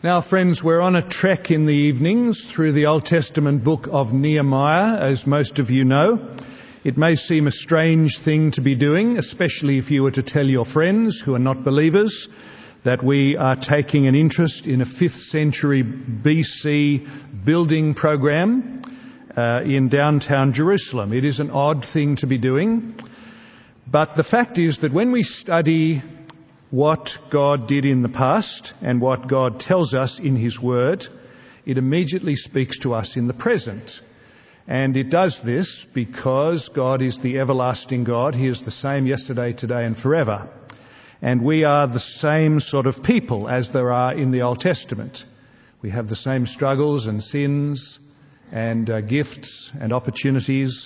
Now, friends, we're on a trek in the evenings through the Old Testament book of Nehemiah, as most of you know. It may seem a strange thing to be doing, especially if you were to tell your friends who are not believers that we are taking an interest in a 5th century BC building program in downtown Jerusalem. It is an odd thing to be doing, but the fact is that when we study what God did in the past and what God tells us in His Word, it immediately speaks to us in the present. And it does this because God is the everlasting God. He is the same yesterday, today and forever. And we are the same sort of people as there are in the Old Testament. We have the same struggles and sins and gifts and opportunities.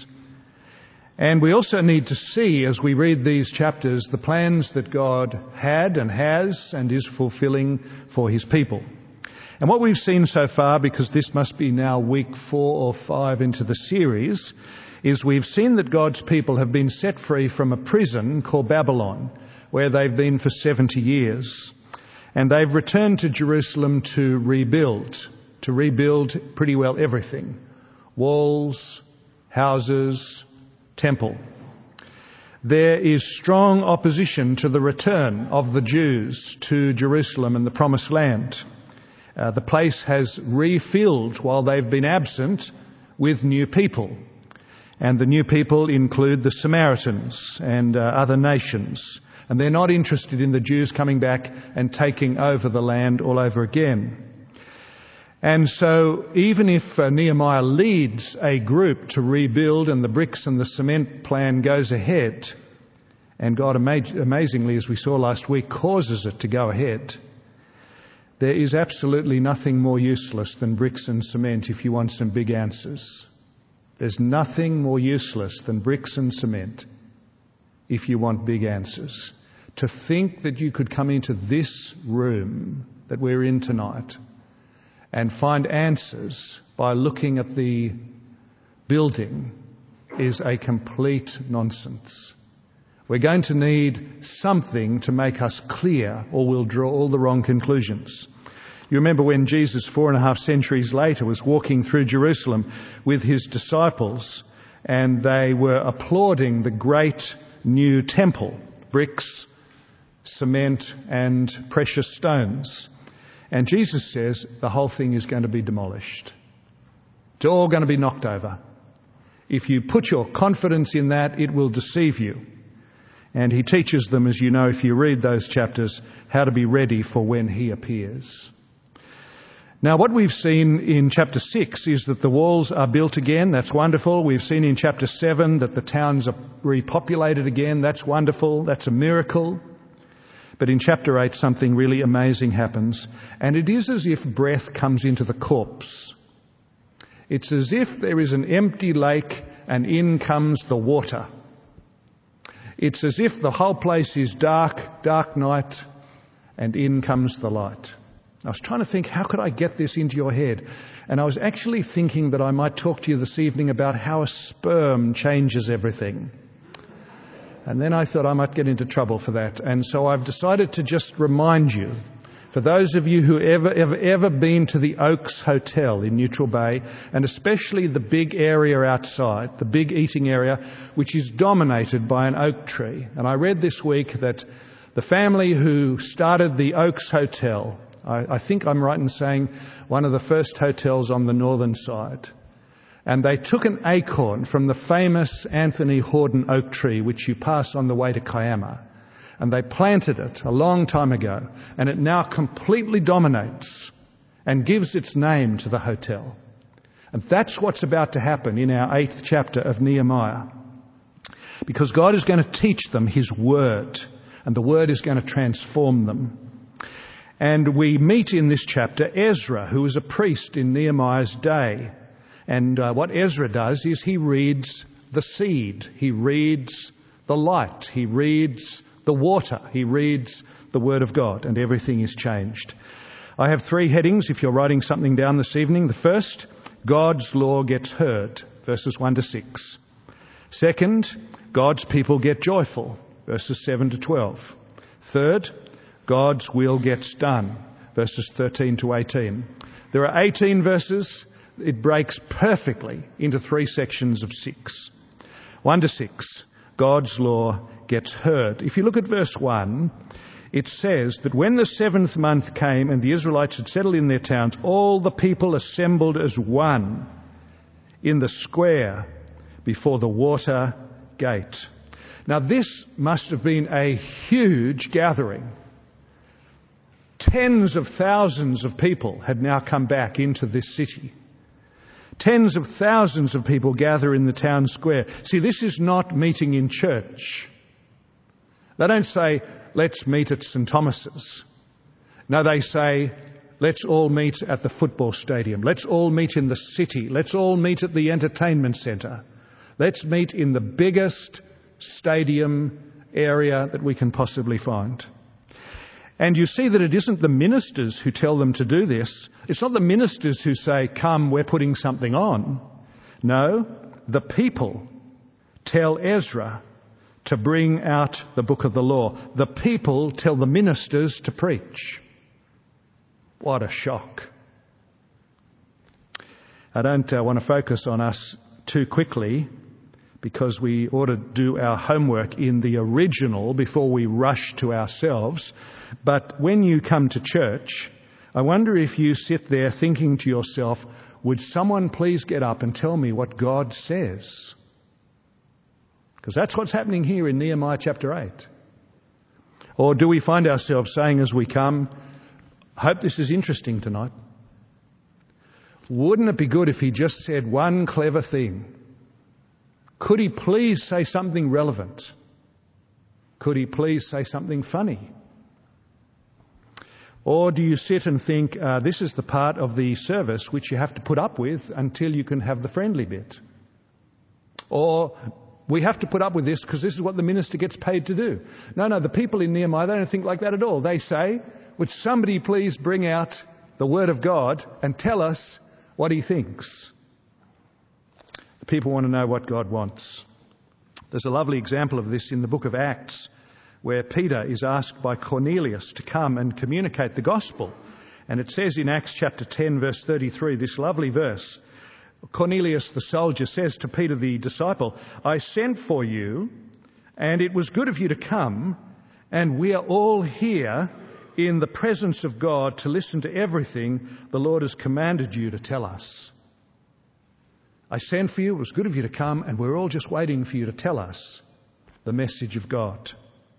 And we also need to see, as we read these chapters, the plans that God had and has and is fulfilling for His people. And what we've seen so far, because this must be now week 4 or 5 into the series, is we've seen that God's people have been set free from a prison called Babylon, where they've been for 70 years. And they've returned to Jerusalem to rebuild pretty well everything. Walls, houses, temple. There is strong opposition to the return of the Jews to Jerusalem and the Promised Land. The place has refilled while they've been absent with new people. And the new people include the Samaritans and other nations. And they're not interested in the Jews coming back and taking over the land all over again. And so even if Nehemiah leads a group to rebuild and the bricks and the cement plan goes ahead, and God amazingly, as we saw last week, causes it to go ahead, there is absolutely nothing more useless than bricks and cement if you want some big answers. There's nothing more useless than bricks and cement if you want big answers. To think that you could come into this room that we're in tonight and find answers by looking at the building is a complete nonsense. We're going to need something to make us clear, or we'll draw all the wrong conclusions. You remember when Jesus 4.5 centuries later was walking through Jerusalem with His disciples, and they were applauding the great new temple, bricks, cement and precious stones. And Jesus says the whole thing is going to be demolished. It's all going to be knocked over. If you put your confidence in that, it will deceive you. And He teaches them, as you know, if you read those chapters, how to be ready for when He appears. Now, what we've seen in chapter 6 is that the walls are built again. That's wonderful. We've seen in chapter 7 that the towns are repopulated again. That's wonderful. That's a miracle. But in chapter 8, something really amazing happens. And it is as if breath comes into the corpse. It's as if there is an empty lake and in comes the water. It's as if the whole place is dark, dark night, and in comes the light. I was trying to think, how could I get this into your head? And I was actually thinking that I might talk to you this evening about how a sperm changes everything. And then I thought I might get into trouble for that. And so I've decided to just remind you, for those of you who ever been to the Oaks Hotel in Neutral Bay, and especially the big area outside, the big eating area, which is dominated by an oak tree. And I read this week that the family who started the Oaks Hotel, I think I'm right in saying one of the first hotels on the northern side, and they took an acorn from the famous Anthony Horden oak tree, which you pass on the way to Kiama, and they planted it a long time ago, and it now completely dominates and gives its name to the hotel. And that's what's about to happen in our 8th chapter of Nehemiah. Because God is going to teach them His Word, and the Word is going to transform them. And we meet in this chapter Ezra, who was a priest in Nehemiah's day. And what Ezra does is he reads the seed, he reads the light, he reads the water, he reads the Word of God, and everything is changed. I have 3 headings if you're writing something down this evening. The first, God's law gets heard, verses 1 to 6. Second, God's people get joyful, verses 7 to 12. Third, God's will gets done, verses 13 to 18. There are 18 verses. It breaks perfectly into 3 sections of 6. 1 to 6, God's law gets heard. If you look at verse 1, it says that when the 7th month came and the Israelites had settled in their towns, all the people assembled as one in the square before the water gate. Now this must have been a huge gathering. Tens of thousands of people had now come back into this city. Tens of thousands of people gather in the town square. See, this is not meeting in church. They don't say, let's meet at St. Thomas's. No, they say, let's all meet at the football stadium. Let's all meet in the city. Let's all meet at the entertainment centre. Let's meet in the biggest stadium area that we can possibly find. And you see that it isn't the ministers who tell them to do this. It's not the ministers who say, come, we're putting something on. No, the people tell Ezra to bring out the book of the law. The people tell the ministers to preach. What a shock. I don't want to focus on us too quickly, because we ought to do our homework in the original before we rush to ourselves. But when you come to church, I wonder if you sit there thinking to yourself, would someone please get up and tell me what God says? Because that's what's happening here in Nehemiah chapter 8. Or do we find ourselves saying as we come, I hope this is interesting tonight. Wouldn't it be good if he just said one clever thing? Could he please say something relevant? Could he please say something funny? Or do you sit and think, this is the part of the service which you have to put up with until you can have the friendly bit? Or we have to put up with this because this is what the minister gets paid to do. No, the people in Nehemiah, they don't think like that at all. They say, would somebody please bring out the word of God and tell us what he thinks? People want to know what God wants. There's a lovely example of this in the book of Acts, where Peter is asked by Cornelius to come and communicate the gospel. And it says in Acts chapter 10, verse 33, this lovely verse, Cornelius the soldier says to Peter the disciple, I sent for you, and it was good of you to come, and we are all here in the presence of God to listen to everything the Lord has commanded you to tell us. I sent for you, it was good of you to come, and we're all just waiting for you to tell us the message of God.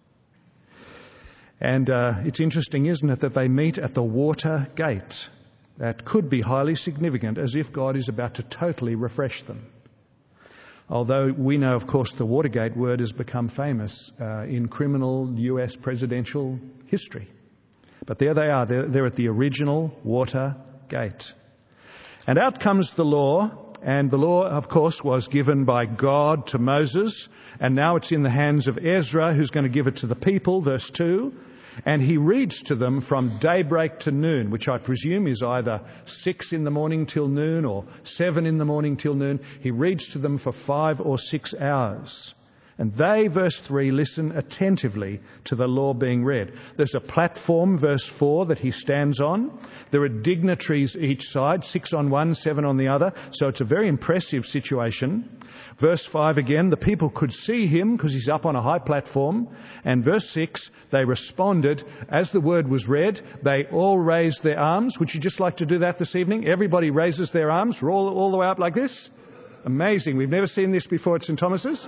And it's interesting, isn't it, that they meet at the water gate. That could be highly significant, as if God is about to totally refresh them. Although we know, of course, the Watergate word has become famous in criminal US presidential history. But there they are, they're at the original water gate. And out comes the law. And the law, of course, was given by God to Moses, and now it's in the hands of Ezra, who's going to give it to the people, verse 2. And he reads to them from daybreak to noon, which I presume is either 6 in the morning till noon or 7 in the morning till noon. He reads to them for 5 or 6 hours. And they, verse 3, listen attentively to the law being read. There's a platform, verse 4, that he stands on. There are dignitaries each side, 6 on one, 7 on the other. So it's a very impressive situation. Verse 5 again, the people could see him because he's up on a high platform. And verse 6, they responded. As the word was read, they all raised their arms. Would you just like to do that this evening? Everybody raises their arms, roll all the way up like this. Amazing. We've never seen this before at St. Thomas's.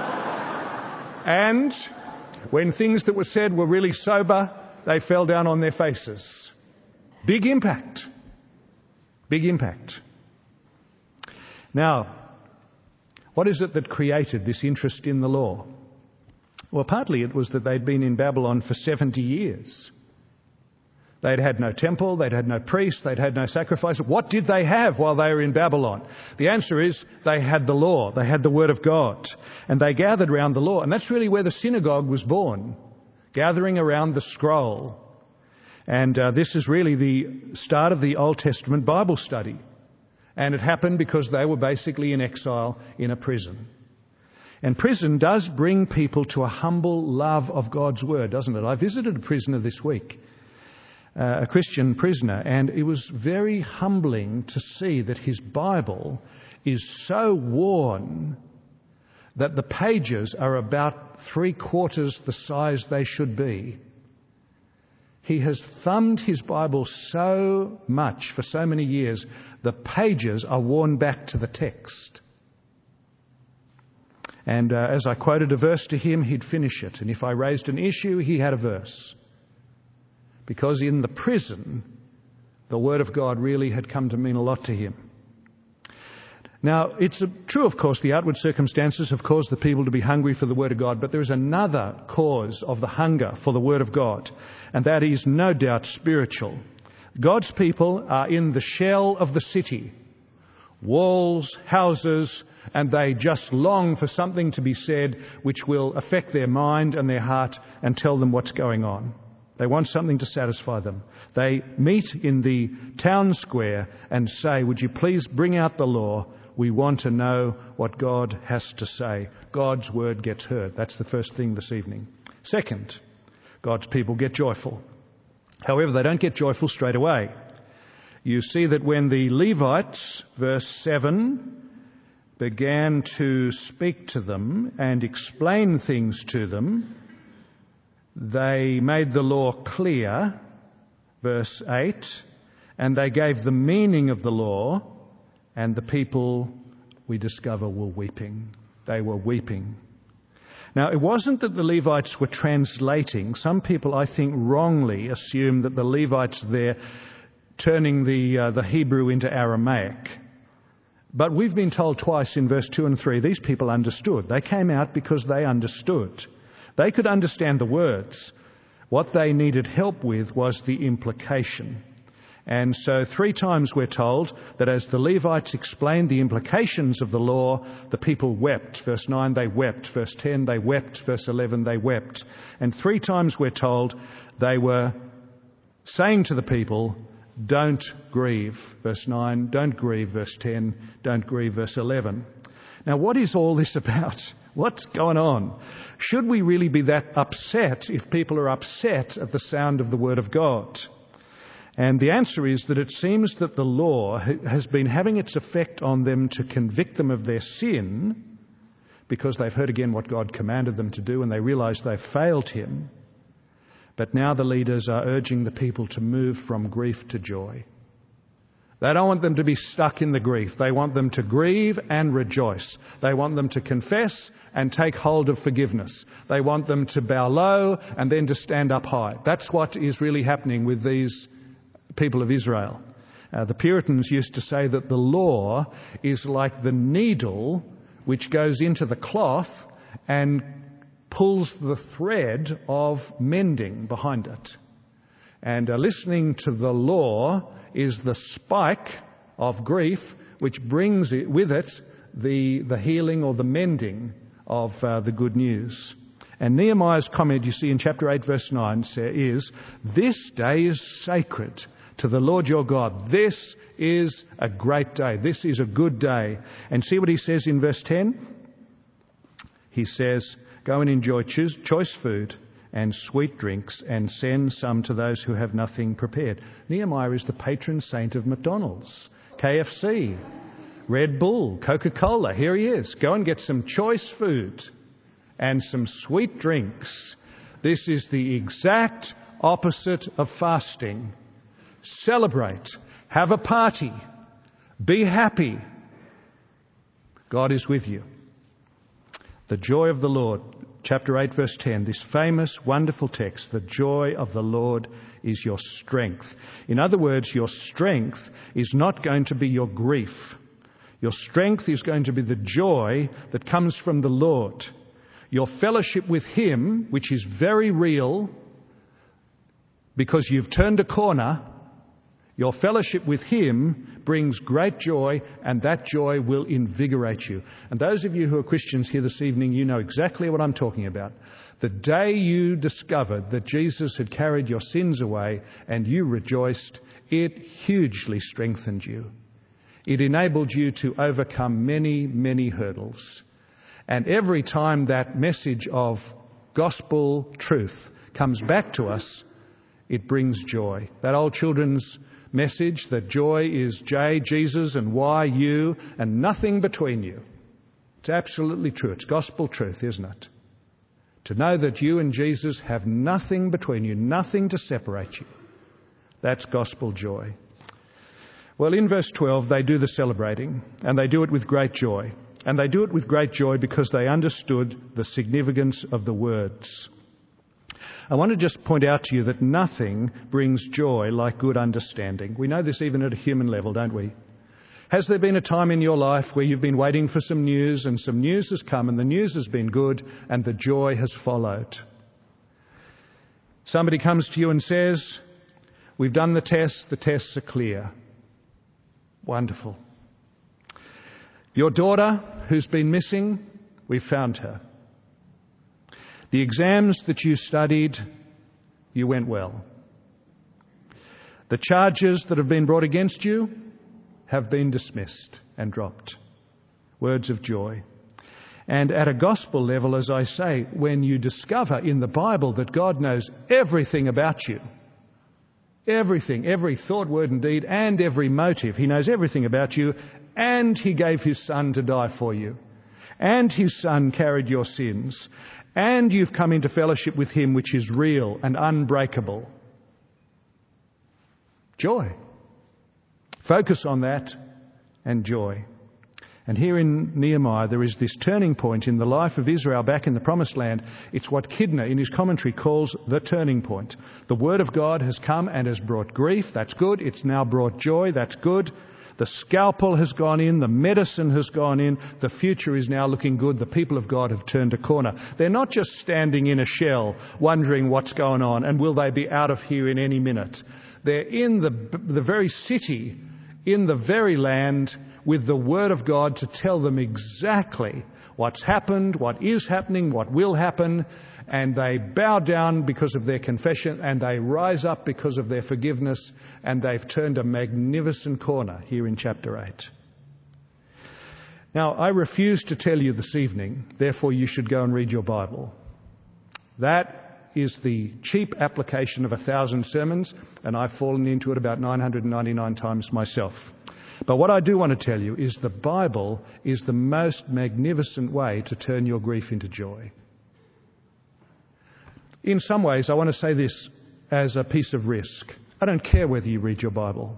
And when things that were said were really sober, they fell down on their faces. Big impact. Big impact. Now, what is it that created this interest in the law? Well, partly it was that they'd been in Babylon for 70 years. They'd had no temple, they'd had no priest, they'd had no sacrifice. What did they have while they were in Babylon? The answer is they had the law, they had the word of God, and they gathered around the law. And that's really where the synagogue was born, gathering around the scroll. And this is really the start of the Old Testament Bible study. And it happened because they were basically in exile in a prison. And prison does bring people to a humble love of God's word, doesn't it? I visited a prisoner this week. a Christian prisoner, and it was very humbling to see that his Bible is so worn that the pages are about 3/4 the size they should be. He has thumbed his Bible so much for so many years, the pages are worn back to the text. And as I quoted a verse to him, he'd finish it. And if I raised an issue, he had a verse. Because in the prison, the Word of God really had come to mean a lot to him. Now, it's true, of course, the outward circumstances have caused the people to be hungry for the Word of God, but there is another cause of the hunger for the Word of God, and that is no doubt spiritual. God's people are in the shell of the city, walls, houses, and they just long for something to be said which will affect their mind and their heart and tell them what's going on. They want something to satisfy them. They meet in the town square and say, "Would you please bring out the law? We want to know what God has to say." God's word gets heard. That's the first thing this evening. Second, God's people get joyful. However, they don't get joyful straight away. You see that when the Levites, verse 7, began to speak to them and explain things to them, they made the law clear, verse 8, and they gave the meaning of the law, and the people, we discover, were weeping. They were weeping. Now, it wasn't that the Levites were translating. Some people, I think, wrongly assume that the Levites there turning the Hebrew into Aramaic. But we've been told twice in verse 2 and 3, these people understood. They came out because they understood. They could understand the words. What they needed help with was the implication. And so 3 times we're told that as the Levites explained the implications of the law, the people wept. Verse 9, they wept. Verse 10, they wept. Verse 11, they wept. And 3 times we're told they were saying to the people, "Don't grieve." Verse 9, "Don't grieve." Verse 10, "Don't grieve." Verse 11. Now, what is all this about? What's going on? Should we really be that upset if people are upset at the sound of the Word of God? And the answer is that it seems that the law has been having its effect on them to convict them of their sin, because they've heard again what God commanded them to do and they realise they've failed Him. But now the leaders are urging the people to move from grief to joy. They don't want them to be stuck in the grief. They want them to grieve and rejoice. They want them to confess and take hold of forgiveness. They want them to bow low and then to stand up high. That's what is really happening with these people of Israel. The Puritans used to say that the law is like the needle which goes into the cloth and pulls the thread of mending behind it. And listening to the law is the spike of grief which brings it with it the healing or the mending of the good news. And Nehemiah's comment, you see in chapter 8 verse 9, is, "This day is sacred to the Lord your God." This is a great day. This is a good day. And see what he says in verse 10? He says, "Go and enjoy choice food and sweet drinks, and send some to those who have nothing prepared." Nehemiah is the patron saint of McDonald's, KFC, Red Bull, Coca-Cola. Here he is. Go and get some choice food and some sweet drinks. This is the exact opposite of fasting. Celebrate. Have a party. Be happy. God is with you. The joy of the Lord. Chapter 8, verse 10, this famous, wonderful text, "The joy of the Lord is your strength." In other words, your strength is not going to be your grief. Your strength is going to be the joy that comes from the Lord. Your fellowship with Him, which is very real because you've turned a corner, your fellowship with Him brings great joy, and that joy will invigorate you. And those of you who are Christians here this evening, you know exactly what I'm talking about. The day you discovered that Jesus had carried your sins away and you rejoiced, it hugely strengthened you. It enabled you to overcome many, many hurdles. And every time that message of gospel truth comes back to us, it brings joy. That old children's message that joy is J, Jesus, and Y, you, and nothing between you. It's absolutely true. It's gospel truth, isn't it? To know that you and Jesus have nothing between you, nothing to separate you. That's gospel joy. Well, in verse 12, they do the celebrating, and they do it with great joy. And they do it with great joy because they understood the significance of the words. I want to just point out to you that nothing brings joy like good understanding. We know this even at a human level, don't we? Has there been a time in your life where you've been waiting for some news and some news has come and the news has been good and the joy has followed? Somebody comes to you and says, we've done the tests are clear. Wonderful. Your daughter, who's been missing, we've found her. The exams that you studied, you went well. The charges that have been brought against you have been dismissed and dropped. Words of joy. And at a gospel level, as I say, when you discover in the Bible that God knows everything about you, everything, every thought, word and deed, and every motive, He knows everything about you, and He gave His Son to die for you, and His Son carried your sins, and you've come into fellowship with Him which is real and unbreakable. Joy. Focus on that and joy. And here in Nehemiah there is this turning point in the life of Israel back in the Promised Land. It's what Kidner in his commentary calls the turning point. The Word of God has come and has brought grief. That's good. It's now brought joy. That's good. The scalpel has gone in. The medicine has gone in. The future is now looking good. The people of God have turned a corner. They're not just standing in a shell wondering what's going on and will they be out of here in any minute. They're in the very city, in the very land, with the Word of God to tell them exactly what's happened, what is happening, what will happen, and they bow down because of their confession, and they rise up because of their forgiveness, and they've turned a magnificent corner here in chapter 8. Now, I refuse to tell you this evening, therefore you should go and read your Bible. That is the cheap application of 1,000 sermons, and I've fallen into it about 999 times myself. But what I do want to tell you is the Bible is the most magnificent way to turn your grief into joy. In some ways, I want to say this as a piece of risk. I don't care whether you read your Bible.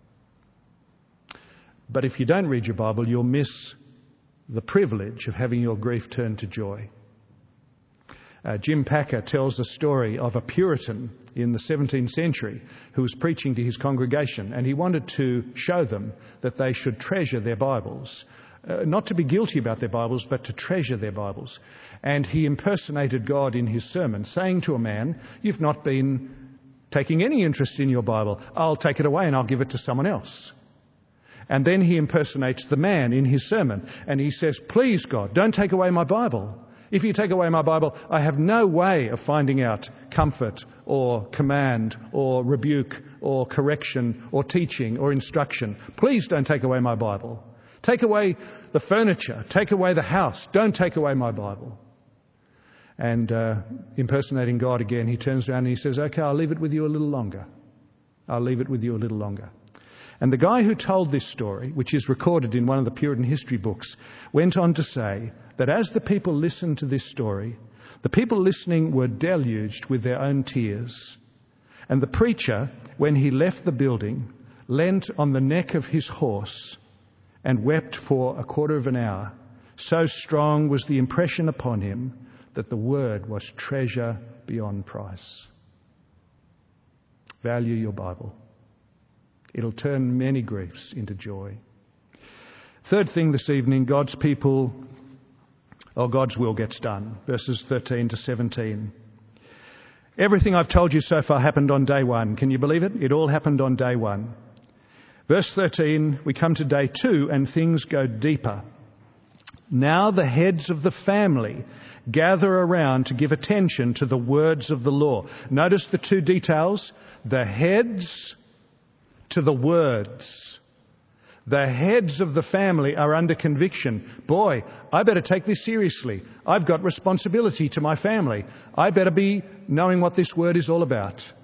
But if you don't read your Bible, you'll miss the privilege of having your grief turned to joy. Jim Packer tells the story of a Puritan in the 17th century who was preaching to his congregation, and he wanted to show them that they should treasure their Bibles. Not to be guilty about their Bibles, but to treasure their Bibles. And he impersonated God in his sermon, saying to a man, "You've not been taking any interest in your Bible. I'll take it away and I'll give it to someone else." And then he impersonates the man in his sermon, and he says, "Please, God, don't take away my Bible. If you take away my Bible, I have no way of finding out comfort or command or rebuke or correction or teaching or instruction. Please don't take away my Bible. Take away the furniture. Take away the house. Don't take away my Bible." And impersonating God again, he turns around and he says, "Okay, I'll leave it with you a little longer. I'll leave it with you a little longer." And the guy who told this story, which is recorded in one of the Puritan history books, went on to say that as the people listened to this story, the people listening were deluged with their own tears. And the preacher, when he left the building, leant on the neck of his horse and wept for a quarter of an hour. So strong was the impression upon him that the word was treasure beyond price. Value your Bible. It'll turn many griefs into joy. Third thing this evening, God's will gets done. Verses 13 to 17. Everything I've told you so far happened on day one. Can you believe it? It all happened on day one. Verse 13, we come to day 2 and things go deeper. Now the heads of the family gather around to give attention to the words of the law. Notice the 2 details. The heads to the words. The heads of the family are under conviction. Boy, I better take this seriously. I've got responsibility to my family. I better be knowing what this word is all about.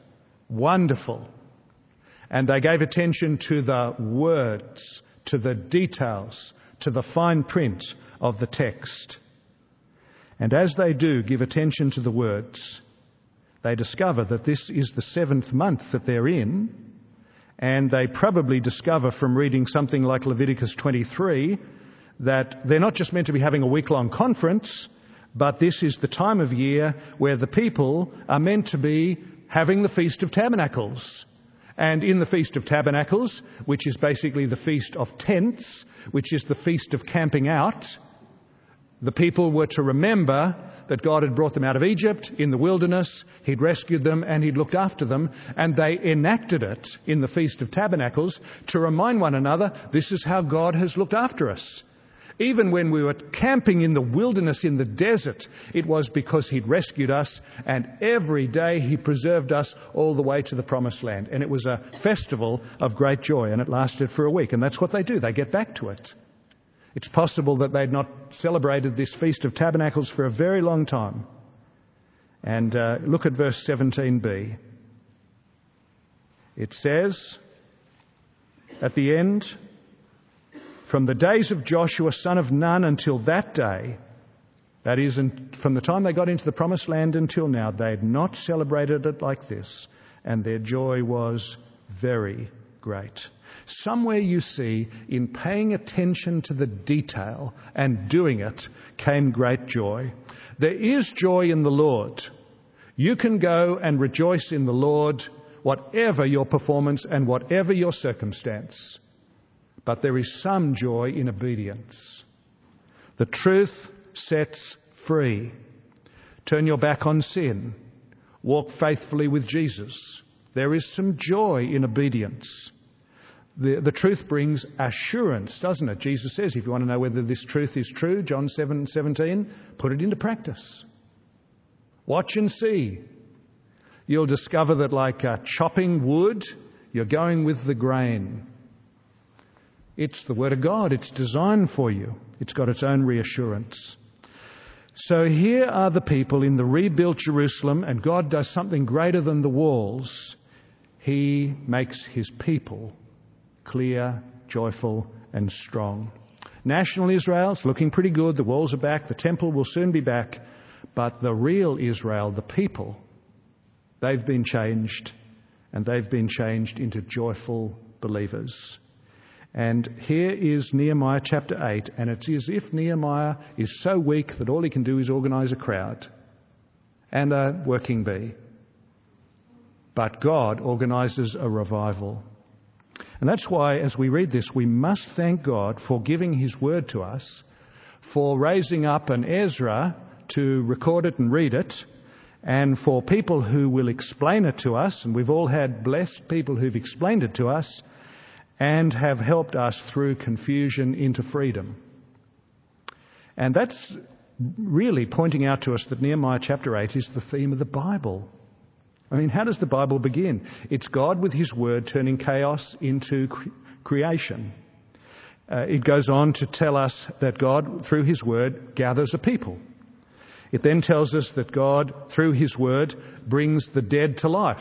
Wonderful. And they gave attention to the words, to the details, to the fine print of the text. And as they do give attention to the words, they discover that this is the 7th month that they're in, and they probably discover from reading something like Leviticus 23 that they're not just meant to be having a week-long conference, but this is the time of year where the people are meant to be having the Feast of Tabernacles. And in the Feast of Tabernacles, which is basically the Feast of Tents, which is the Feast of Camping Out, the people were to remember that God had brought them out of Egypt in the wilderness, He'd rescued them and He'd looked after them, and they enacted it in the Feast of Tabernacles to remind one another, this is how God has looked after us. Even when we were camping in the wilderness in the desert, it was because He'd rescued us, and every day He preserved us all the way to the Promised Land. And it was a festival of great joy, and it lasted for a week. And that's what they do. They get back to it. It's possible that they'd not celebrated this Feast of Tabernacles for a very long time. And look at verse 17b. It says, at the end, from the days of Joshua son of Nun until that day, that is, from the time they got into the Promised Land until now, they had not celebrated it like this, and their joy was very great. Somewhere you see, in paying attention to the detail and doing it, came great joy. There is joy in the Lord. You can go and rejoice in the Lord, whatever your performance and whatever your circumstance. But there is some joy in obedience. The truth sets free. Turn your back on sin. Walk faithfully with Jesus. There is some joy in obedience. The truth brings assurance, doesn't it? Jesus says, if you want to know whether this truth is true, John 7:17, put it into practice. Watch and see. You'll discover that like chopping wood, you're going with the grain. It's the Word of God. It's designed for you. It's got its own reassurance. So here are the people in the rebuilt Jerusalem, and God does something greater than the walls. He makes His people clear, joyful, and strong. National Israel's looking pretty good. The walls are back. The temple will soon be back. But the real Israel, the people, they've been changed, and they've been changed into joyful believers. And here is Nehemiah chapter 8, and it's as if Nehemiah is so weak that all he can do is organise a crowd and a working bee. But God organises a revival. And that's why, as we read this, we must thank God for giving His word to us, for raising up an Ezra to record it and read it, and for people who will explain it to us, and we've all had blessed people who've explained it to us, and have helped us through confusion into freedom. And that's really pointing out to us that Nehemiah chapter 8 is the theme of the Bible. I mean, how does the Bible begin? It's God with His word turning chaos into creation. It goes on to tell us that God, through His word, gathers a people. It then tells us that God, through His word, brings the dead to life.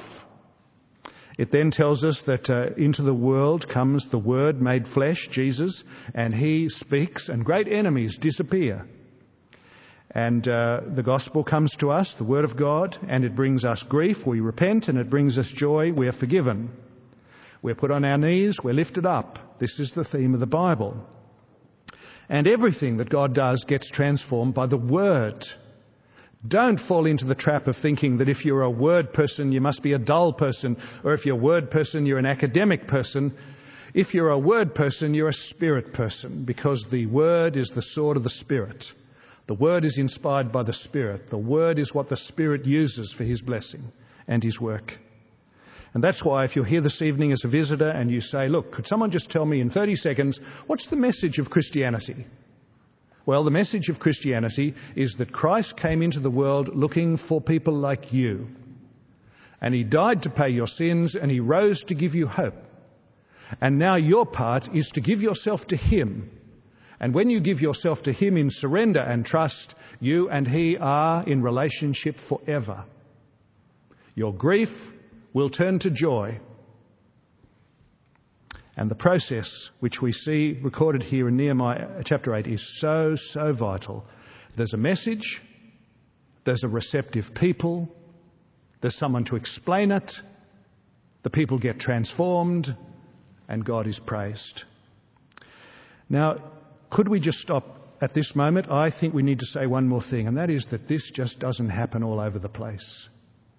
It then tells us that into the world comes the Word made flesh, Jesus, and He speaks, and great enemies disappear. And the gospel comes to us, the Word of God, and it brings us grief. We repent, and it brings us joy. We are forgiven. We're put on our knees. We're lifted up. This is the theme of the Bible. And everything that God does gets transformed by the Word. Don't fall into the trap of thinking that if you're a word person, you must be a dull person, or if you're a word person, you're an academic person. If you're a word person, you're a spirit person, because the Word is the sword of the Spirit. The Word is inspired by the Spirit. The Word is what the Spirit uses for His blessing and His work. And that's why if you're here this evening as a visitor and you say, look, could someone just tell me in 30 seconds, what's the message of Christianity? Well, the message of Christianity is that Christ came into the world looking for people like you. And He died to pay your sins, and He rose to give you hope. And now your part is to give yourself to Him. And when you give yourself to Him in surrender and trust, you and He are in relationship forever. Your grief will turn to joy. And the process which we see recorded here in Nehemiah chapter 8 is so vital. There's a message, there's a receptive people, there's someone to explain it, the people get transformed, and God is praised. Now, could we just stop at this moment? I think we need to say one more thing, and that is that this just doesn't happen all over the place.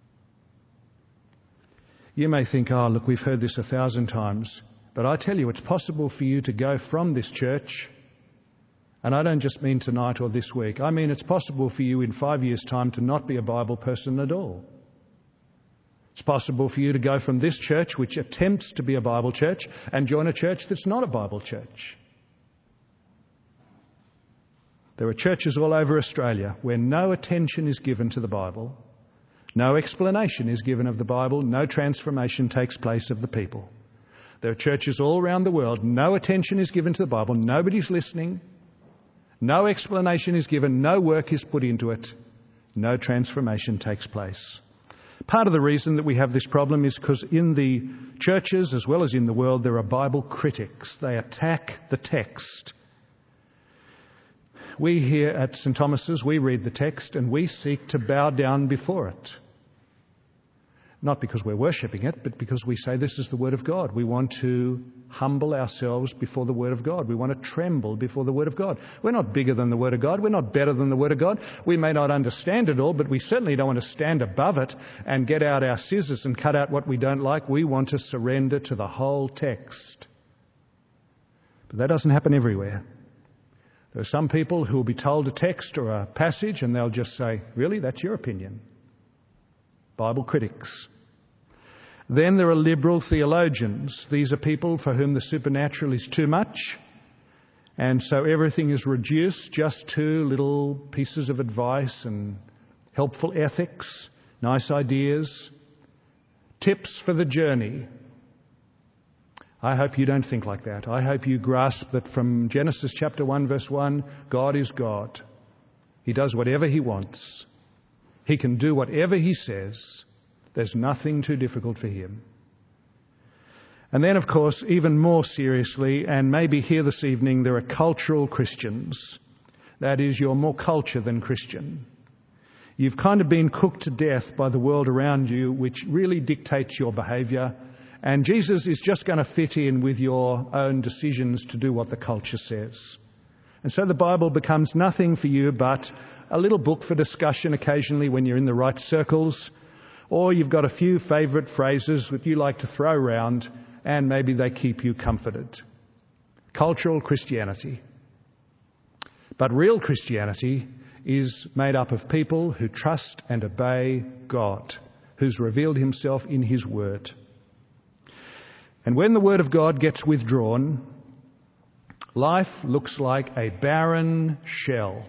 You may think, oh, look, we've heard this 1,000 times. But I tell you, it's possible for you to go from this church, and I don't just mean tonight or this week. I mean it's possible for you in 5 years' time to not be a Bible person at all. It's possible for you to go from this church, which attempts to be a Bible church, and join a church that's not a Bible church. There are churches all over Australia where no attention is given to the Bible, no explanation is given of the Bible, no transformation takes place of the people. There are churches all around the world, no attention is given to the Bible, nobody's listening, no explanation is given, no work is put into it, no transformation takes place. Part of the reason that we have this problem is because in the churches as well as in the world there are Bible critics. They attack the text. We here at St Thomas's, we read the text and we seek to bow down before it. Not because we're worshipping it, but because we say this is the Word of God. We want to humble ourselves before the Word of God. We want to tremble before the Word of God. We're not bigger than the Word of God. We're not better than the Word of God. We may not understand it all, but we certainly don't want to stand above it and get out our scissors and cut out what we don't like. We want to surrender to the whole text. But that doesn't happen everywhere. There are some people who will be told a text or a passage and they'll just say, really, that's your opinion? Bible critics. Then there are liberal theologians. These are people for whom the supernatural is too much, and so everything is reduced just to little pieces of advice and helpful ethics, nice ideas, tips for the journey. I hope you don't think like that. I hope you grasp that from Genesis chapter 1 verse 1, God is God. He does whatever He wants. He can do whatever He says. There's nothing too difficult for Him. And then, of course, even more seriously, and maybe here this evening, there are cultural Christians. That is, you're more culture than Christian. You've kind of been cooked to death by the world around you, which really dictates your behaviour. And Jesus is just going to fit in with your own decisions to do what the culture says. And so the Bible becomes nothing for you but a little book for discussion occasionally when you're in the right circles, or you've got a few favourite phrases that you like to throw around and maybe they keep you comforted. Cultural Christianity. But real Christianity is made up of people who trust and obey God, who's revealed Himself in His Word. And when the Word of God gets withdrawn, life looks like a barren shell.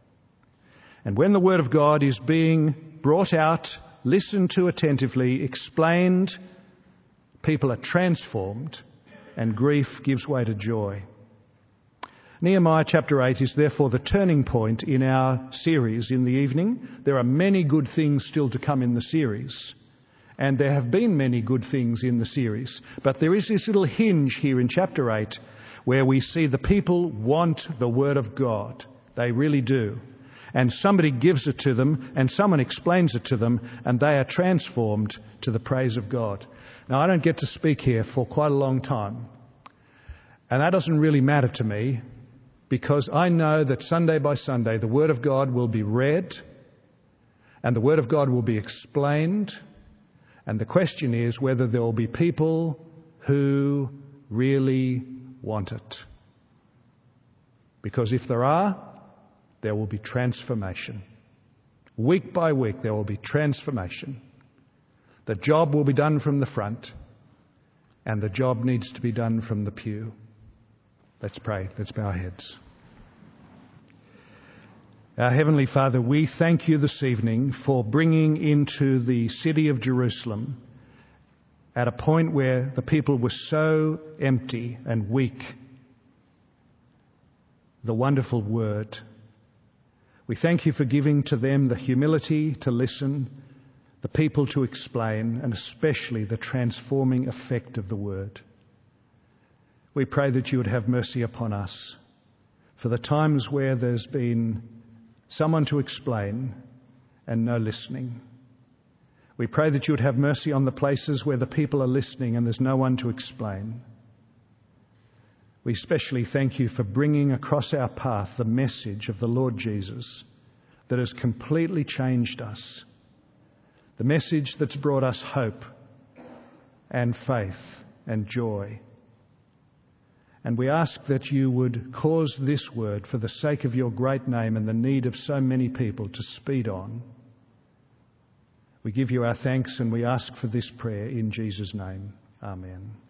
And when the Word of God is being brought out, listened to attentively, explained, people are transformed and grief gives way to joy. Nehemiah chapter 8 is therefore the turning point in our series in the evening. There are many good things still to come in the series. And there have been many good things in the series. But there is this little hinge here in chapter 8 where we see the people want the Word of God. They really do. And somebody gives it to them and someone explains it to them and they are transformed to the praise of God. Now, I don't get to speak here for quite a long time. And that doesn't really matter to me because I know that Sunday by Sunday the Word of God will be read and the Word of God will be explained. And the question is whether there will be people who really want it. Because if there are, there will be transformation. Week by week there will be transformation. The job will be done from the front, and the job needs to be done from the pew. Let's pray. Let's bow our heads. Our Heavenly Father, we thank You this evening for bringing into the city of Jerusalem at a point where the people were so empty and weak, the wonderful Word. We thank You for giving to them the humility to listen, the people to explain, and especially the transforming effect of the word. We pray that you would have mercy upon us for the times where there's been someone to explain and no listening. We pray that you would have mercy on the places where the people are listening and there's no one to explain. We especially thank you for bringing across our path the message of the Lord Jesus that has completely changed us. The message that's brought us hope and faith and joy. And we ask that you would cause this word, for the sake of your great name and the need of so many people, to speed on. We give you our thanks and we ask for this prayer in Jesus' name. Amen.